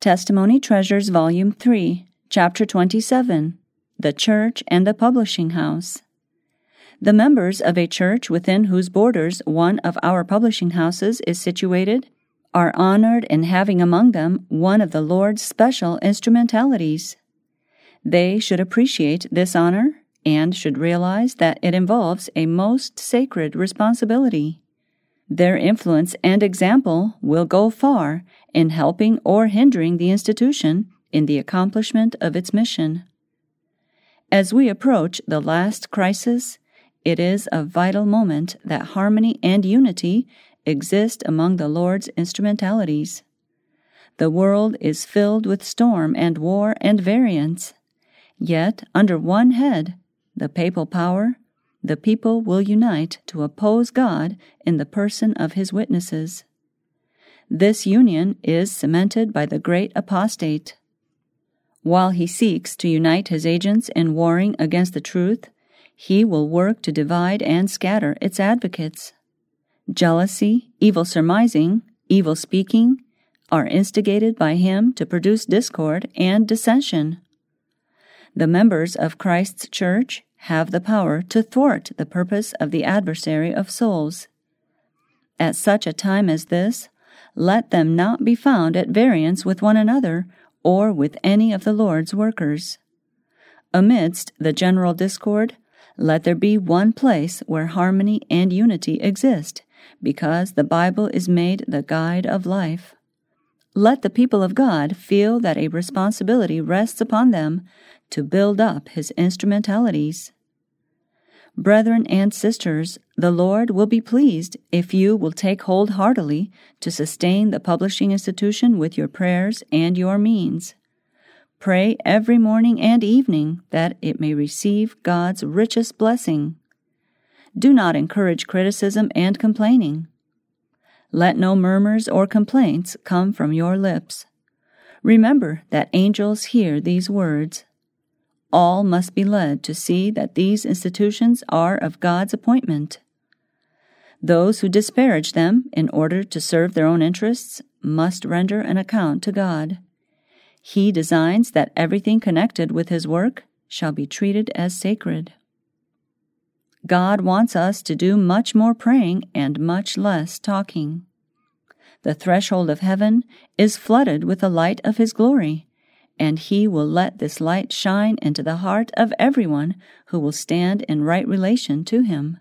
Testimony Treasures, Volume 3, Chapter 27, The Church and the Publishing House. The members of a church within whose borders one of our publishing houses is situated are honored in having among them one of the Lord's special instrumentalities. They should appreciate this honor and should realize that it involves a most sacred responsibility. Their influence and example will go far in helping or hindering the institution in the accomplishment of its mission. As we approach the last crisis, it is of vital moment that harmony and unity exist among the Lord's instrumentalities. The world is filled with storm and war and variance. Yet, under one head, the papal power, the people will unite to oppose God in the person of his witnesses. This union is cemented by the great apostate. While he seeks to unite his agents in warring against the truth, he will work to divide and scatter its advocates. Jealousy, evil surmising, evil speaking are instigated by him to produce discord and dissension. The members of Christ's church have the power to thwart the purpose of the adversary of souls. At such a time as this, let them not be found at variance with one another or with any of the Lord's workers. Amidst the general discord, let there be one place where harmony and unity exist, because the Bible is made the guide of life. Let the people of God feel that a responsibility rests upon them to build up his instrumentalities. Brethren and sisters, the Lord will be pleased if you will take hold heartily to sustain the publishing institution with your prayers and your means. Pray every morning and evening that it may receive God's richest blessing. Do not encourage criticism and complaining. Let no murmurs or complaints come from your lips. Remember that angels hear these words. All must be led to see that these institutions are of God's appointment. Those who disparage them in order to serve their own interests must render an account to God. He designs that everything connected with his work shall be treated as sacred. God wants us to do much more praying and much less talking. The threshold of heaven is flooded with the light of his glory, and he will let this light shine into the heart of everyone who will stand in right relation to him.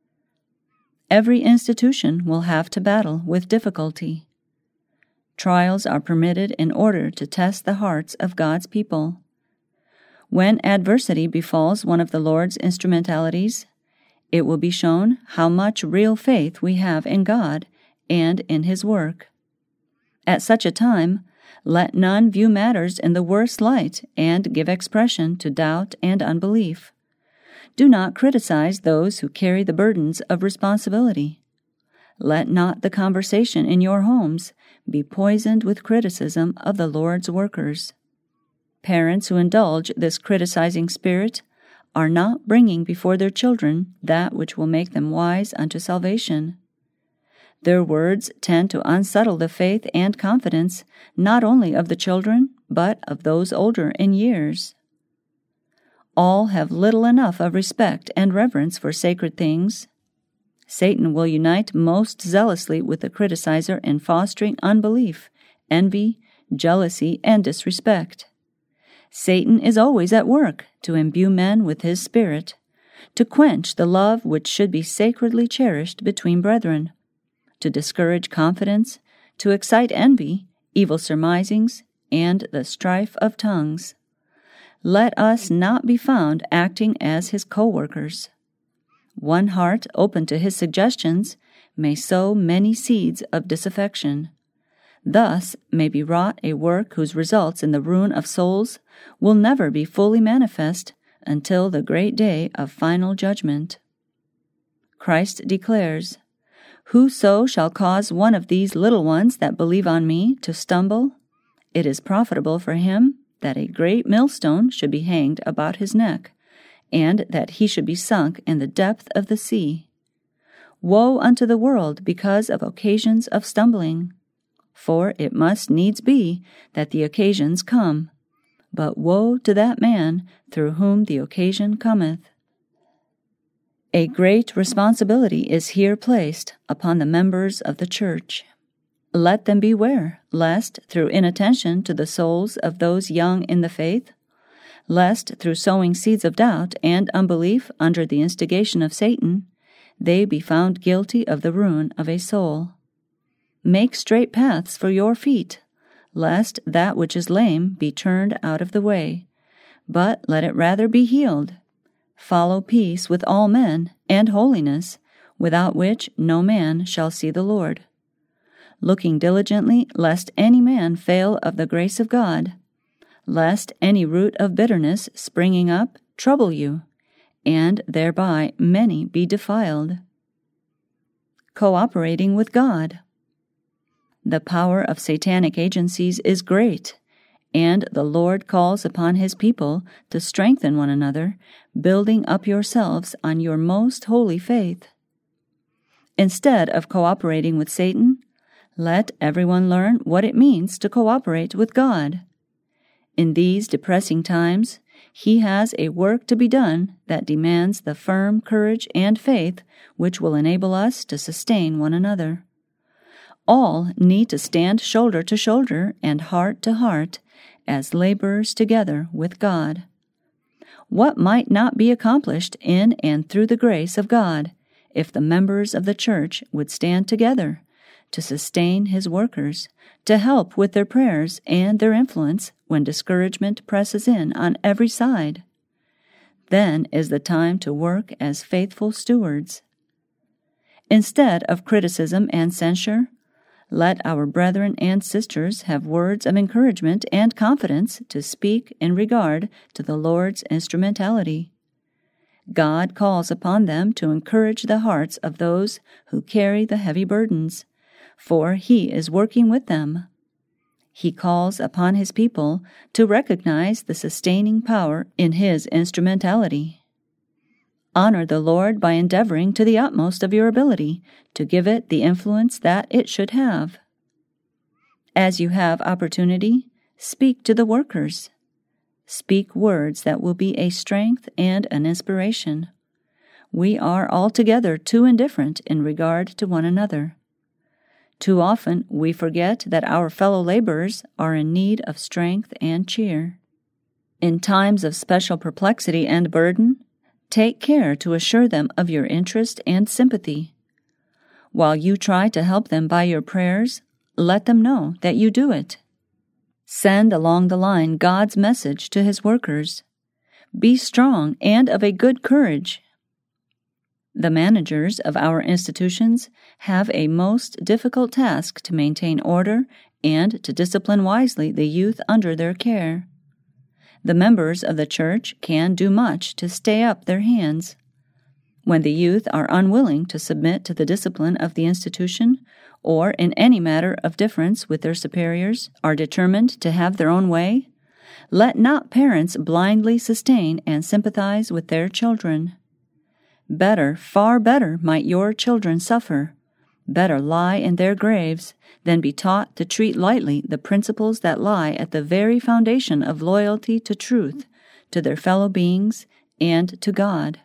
Every institution will have to battle with difficulty. Trials are permitted in order to test the hearts of God's people. When adversity befalls one of the Lord's instrumentalities, it will be shown how much real faith we have in God and in his work. At such a time, let none view matters in the worst light and give expression to doubt and unbelief. Do not criticize those who carry the burdens of responsibility. Let not the conversation in your homes be poisoned with criticism of the Lord's workers. Parents who indulge this criticizing spirit are not bringing before their children that which will make them wise unto salvation. Their words tend to unsettle the faith and confidence not only of the children, but of those older in years. All have little enough of respect and reverence for sacred things. Satan will unite most zealously with the criticizer in fostering unbelief, envy, jealousy, and disrespect. Satan is always at work to imbue men with his spirit, to quench the love which should be sacredly cherished between brethren, to discourage confidence, to excite envy, evil surmisings, and the strife of tongues. Let us not be found acting as his co-workers. One heart open to his suggestions may sow many seeds of disaffection. Thus may be wrought a work whose results in the ruin of souls will never be fully manifest until the great day of final judgment. Christ declares, "Whoso shall cause one of these little ones that believe on me to stumble, it is profitable for him that a great millstone should be hanged about his neck, and that he should be sunk in the depth of the sea. Woe unto the world because of occasions of stumbling! for it must needs be that the occasions come. But woe to that man through whom the occasion cometh. A great responsibility is here placed upon the members of the church. Let them beware, lest through inattention to the souls of those young in the faith, lest through sowing seeds of doubt and unbelief under the instigation of Satan, they be found guilty of the ruin of a soul. Make straight paths for your feet, lest that which is lame be turned out of the way, but let it rather be healed. Follow peace with all men, and holiness, without which no man shall see the Lord. Looking diligently, lest any man fail of the grace of God, lest any root of bitterness springing up trouble you, and thereby many be defiled. Cooperating with God. The power of satanic agencies is great, and the Lord calls upon His people to strengthen one another, building up yourselves on your most holy faith. Instead of cooperating with Satan, let everyone learn what it means to cooperate with God. In these depressing times, He has a work to be done that demands the firm courage and faith which will enable us to sustain one another. All need to stand shoulder to shoulder and heart to heart as laborers together with God. What might not be accomplished in and through the grace of God if the members of the church would stand together to sustain His workers, to help with their prayers and their influence when discouragement presses in on every side? Then is the time to work as faithful stewards. Instead of criticism and censure, let our brethren and sisters have words of encouragement and confidence to speak in regard to the Lord's instrumentality. God calls upon them to encourage the hearts of those who carry the heavy burdens, for He is working with them. He calls upon His people to recognize the sustaining power in His instrumentality. Honor the Lord by endeavoring to the utmost of your ability to give it the influence that it should have. As you have opportunity, speak to the workers. Speak words that will be a strength and an inspiration. We are altogether too indifferent in regard to one another. Too often we forget that our fellow laborers are in need of strength and cheer. In times of special perplexity and burden, take care to assure them of your interest and sympathy. While you try to help them by your prayers, let them know that you do it. Send along the line God's message to His workers. Be strong and of a good courage. The managers of our institutions have a most difficult task to maintain order and to discipline wisely the youth under their care. The members of the church can do much to stay up their hands. When the youth are unwilling to submit to the discipline of the institution, or in any matter of difference with their superiors, are determined to have their own way, let not parents blindly sustain and sympathize with their children. Better, far better might your children suffer, better lie in their graves, than be taught to treat lightly the principles that lie at the very foundation of loyalty to truth, to their fellow beings, and to God.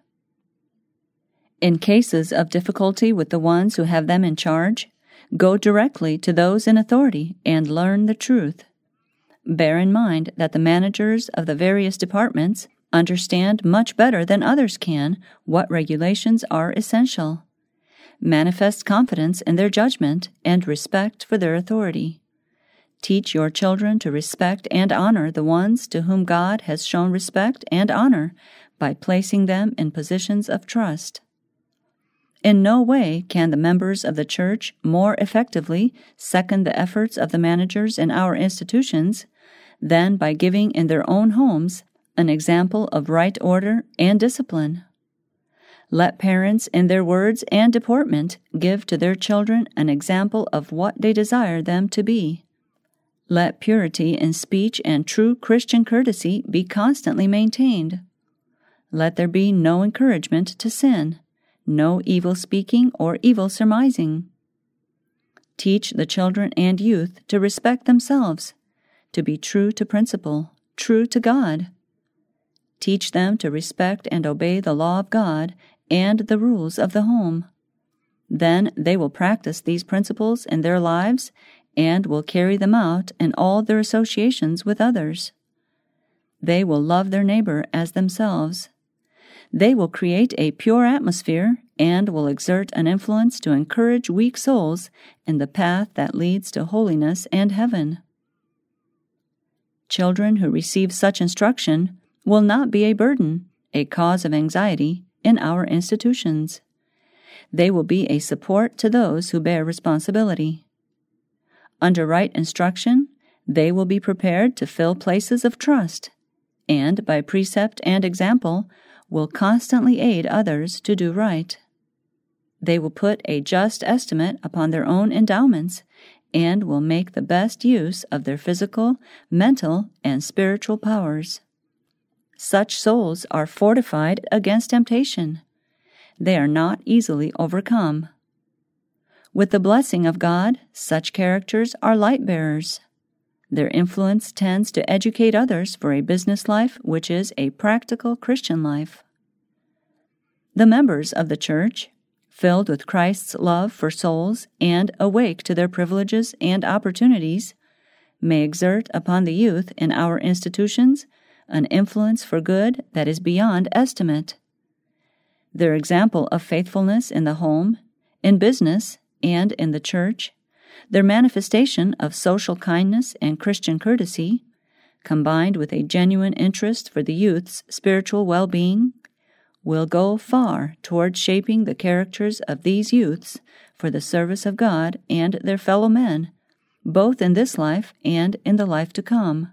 In cases of difficulty with the ones who have them in charge, go directly to those in authority and learn the truth. Bear in mind that the managers of the various departments understand much better than others can what regulations are essential. Manifest confidence in their judgment and respect for their authority. Teach your children to respect and honor the ones to whom God has shown respect and honor by placing them in positions of trust. In no way can the members of the church more effectively second the efforts of the managers in our institutions than by giving in their own homes an example of right order and discipline. Let parents in their words and deportment give to their children an example of what they desire them to be. Let purity in speech and true Christian courtesy be constantly maintained. Let there be no encouragement to sin, no evil speaking or evil surmising. Teach the children and youth to respect themselves, to be true to principle, true to God. Teach them to respect and obey the law of God and the rules of the home. Then they will practice these principles in their lives and will carry them out in all their associations with others. They will love their neighbor as themselves. They will create a pure atmosphere and will exert an influence to encourage weak souls in the path that leads to holiness and heaven. Children who receive such instruction will not be a burden, a cause of anxiety in our institutions. They will be a support to those who bear responsibility. Under right instruction, they will be prepared to fill places of trust, and by precept and example, will constantly aid others to do right. They will put a just estimate upon their own endowments and will make the best use of their physical, mental, and spiritual powers. Such souls are fortified against temptation. They are not easily overcome. With the blessing of God, such characters are light-bearers. Their influence tends to educate others for a business life which is a practical Christian life. The members of the church, filled with Christ's love for souls and awake to their privileges and opportunities, may exert upon the youth in our institutions an influence for good that is beyond estimate. Their example of faithfulness in the home, in business, and in the church, their manifestation of social kindness and Christian courtesy, combined with a genuine interest for the youth's spiritual well-being, will go far toward shaping the characters of these youths for the service of God and their fellow men, both in this life and in the life to come.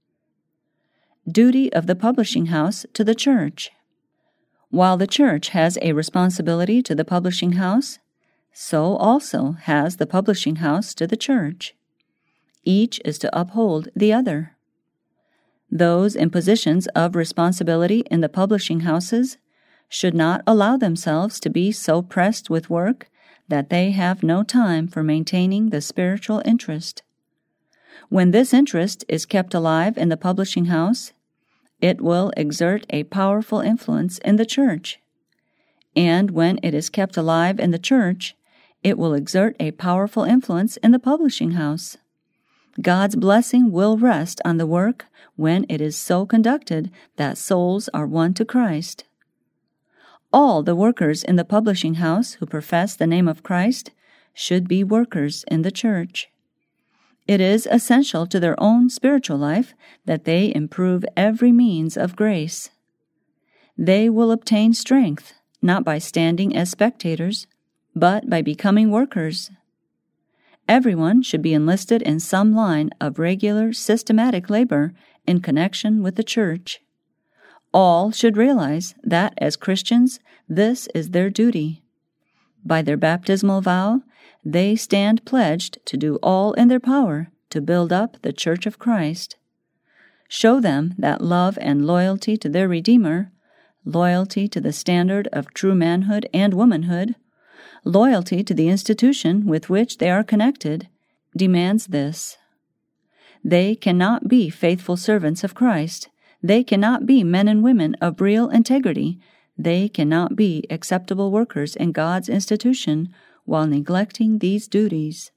Duty of the publishing house to the church. While the church has a responsibility to the publishing house, so also has the publishing house to the church. Each is to uphold the other. Those in positions of responsibility in the publishing houses should not allow themselves to be so pressed with work that they have no time for maintaining the spiritual interest. When this interest is kept alive in the publishing house, it will exert a powerful influence in the church. And when it is kept alive in the church, it will exert a powerful influence in the publishing house. God's blessing will rest on the work when it is so conducted that souls are won to Christ. All the workers in the publishing house who profess the name of Christ should be workers in the church. It is essential to their own spiritual life that they improve every means of grace. They will obtain strength, not by standing as spectators, but by becoming workers. Everyone should be enlisted in some line of regular, systematic labor in connection with the church. All should realize that, as Christians, this is their duty. By their baptismal vow, they stand pledged to do all in their power to build up the Church of Christ. Show them that love and loyalty to their Redeemer, loyalty to the standard of true manhood and womanhood, loyalty to the institution with which they are connected, demands this. They cannot be faithful servants of Christ. They cannot be men and women of real integrity. They cannot be acceptable workers in God's institution while neglecting these duties.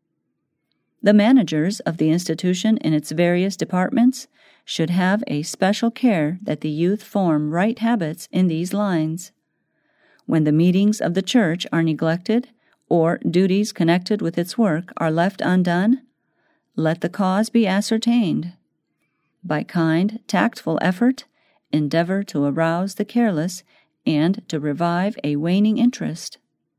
The managers of the institution in its various departments should have a special care that the youth form right habits in these lines. When the meetings of the church are neglected, or duties connected with its work are left undone, let the cause be ascertained. By kind, tactful effort, endeavor to arouse the careless and to revive a waning interest.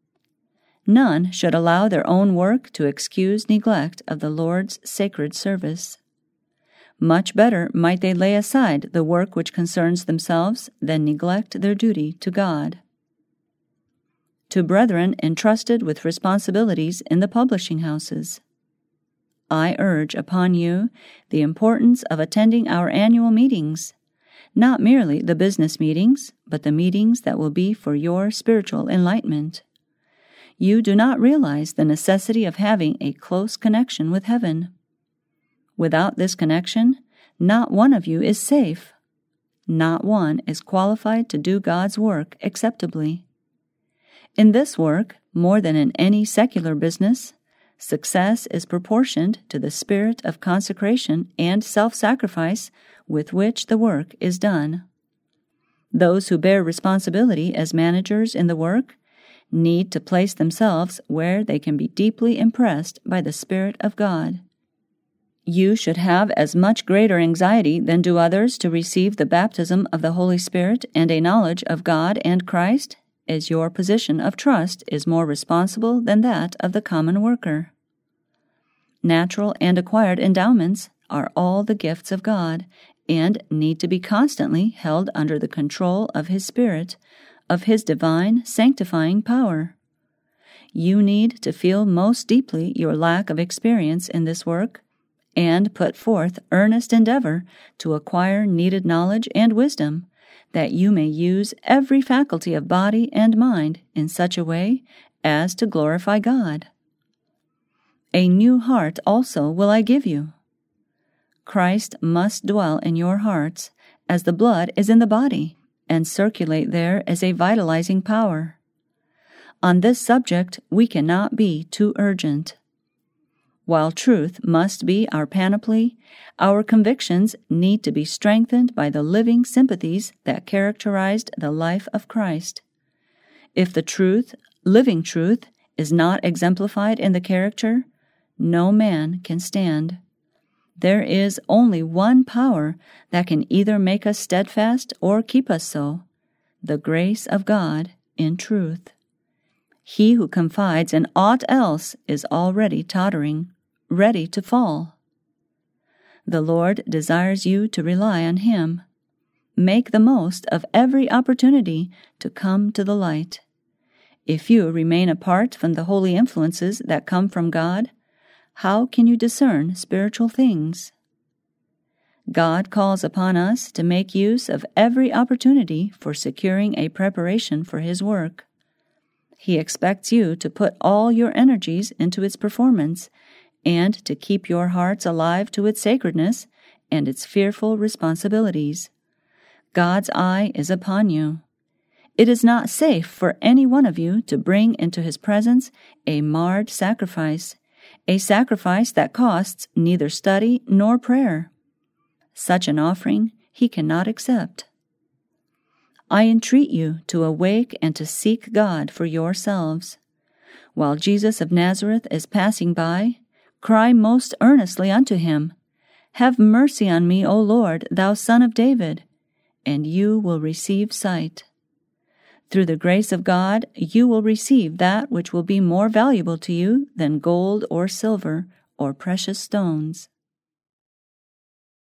None should allow their own work to excuse neglect of the Lord's sacred service. Much better might they lay aside the work which concerns themselves than neglect their duty to God. To brethren entrusted with responsibilities in the publishing houses, I urge upon you the importance of attending our annual meetings, not merely the business meetings, but the meetings that will be for your spiritual enlightenment. you do not realize the necessity of having a close connection with heaven. Without this connection, not one of you is safe. Not one is qualified to do God's work acceptably. In this work, more than in any secular business, success is proportioned to the spirit of consecration and self-sacrifice with which the work is done. Those who bear responsibility as managers in the work need to place themselves where they can be deeply impressed by the Spirit of God. You should have as much greater anxiety than do others to receive the baptism of the Holy Spirit and a knowledge of God and Christ, as your position of trust is more responsible than that of the common worker. Natural and acquired endowments are all the gifts of God and need to be constantly held under the control of His Spirit, of His divine sanctifying power. You need to feel most deeply your lack of experience in this work and put forth earnest endeavor to acquire needed knowledge and wisdom, that you may use every faculty of body and mind in such a way as to glorify God. A new heart also will I give you. Christ must dwell in your hearts, as the blood is in the body, and circulate there as a vitalizing power. On this subject we cannot be too urgent. While truth must be our panoply, our convictions need to be strengthened by the living sympathies that characterized the life of Christ. If the truth, living truth, is not exemplified in the character, no man can stand. There is only one power that can either make us steadfast or keep us so, the grace of God in truth. He who confides in aught else is already tottering, ready to fall. The Lord desires you to rely on Him. Make the most of every opportunity to come to the light. If you remain apart from the holy influences that come from God, how can you discern spiritual things? God calls upon us to make use of every opportunity for securing a preparation for His work. He expects you to put all your energies into its performance and to keep your hearts alive to its sacredness and its fearful responsibilities. God's eye is upon you. It is not safe for any one of you to bring into His presence a marred sacrifice, a sacrifice that costs neither study nor prayer. Such an offering He cannot accept. I entreat you to awake and to seek God for yourselves. While Jesus of Nazareth is passing by, cry most earnestly unto Him, "Have mercy on me, O Lord, thou Son of David," and you will receive sight. Through the grace of God, you will receive that which will be more valuable to you than gold or silver or precious stones.